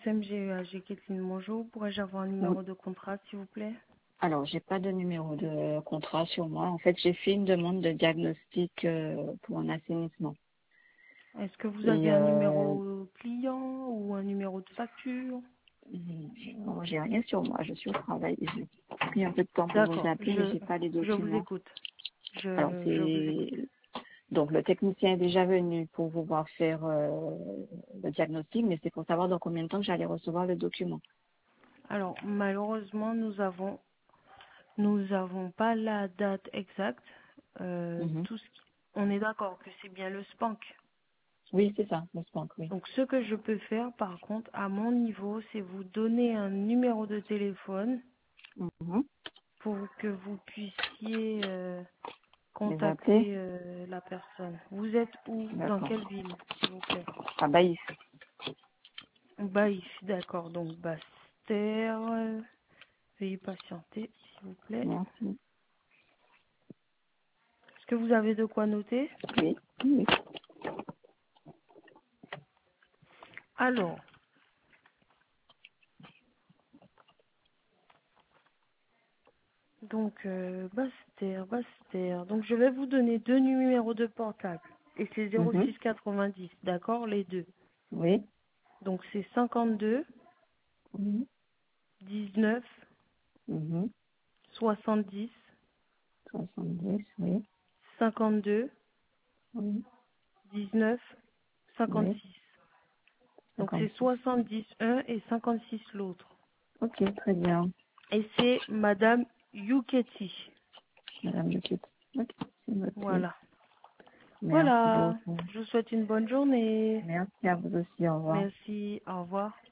SMGEA, j'ai Kathleen, bonjour. Pourrais-je avoir un Oui. numéro de contrat, s'il vous plaît? Alors, j'ai pas de numéro de contrat sur moi. En fait, j'ai fait une demande de diagnostic pour un assainissement. Est-ce que vous Et avez un numéro client ou un numéro de facture? non, j'ai rien sur moi. Je suis au travail. J'ai pris un peu de temps pour vous D'accord, appeler, mais j'ai pas les je vous documents. écoute. Alors, Je vous écoute. c'est donc le technicien est déjà venu pour pouvoir faire le diagnostic, mais c'est pour savoir dans combien de temps j'allais recevoir le document. Alors, malheureusement, nous avons pas la date exacte. Mhm. On est d'accord que c'est bien le SPANC. Oui, c'est ça, le SPANC, oui. Donc, ce que je peux faire, par contre, à mon niveau, c'est vous donner un numéro de téléphone Mhm. pour que vous puissiez Les appeler. contacter la personne. Vous êtes où? Dans D'accord. quelle ville, s'il vous plaît? Ah bah, Baïf, d'accord. Donc, Bastère. Veuillez patienter, s'il vous plaît. merci. Est-ce que vous avez de quoi noter? Oui, oui. Alors, donc, Bastère. Donc, je vais vous donner deux numéros de portable. Et c'est Mhm. 0690, d'accord? Les deux. Oui. Donc, c'est 52 Mhm. 19 Mhm. 70 70, oui. 52 Oui. 19 Oui. 56. Donc, c'est 56. 70 un et 56 l'autre. Ok, très bien. Et c'est Madame Yuketi. Madame Lequitte. Ok, c'est noté. Voilà. Merci Voilà. beaucoup. Je vous souhaite une bonne journée. Merci à vous aussi. Au revoir. Merci. Au revoir.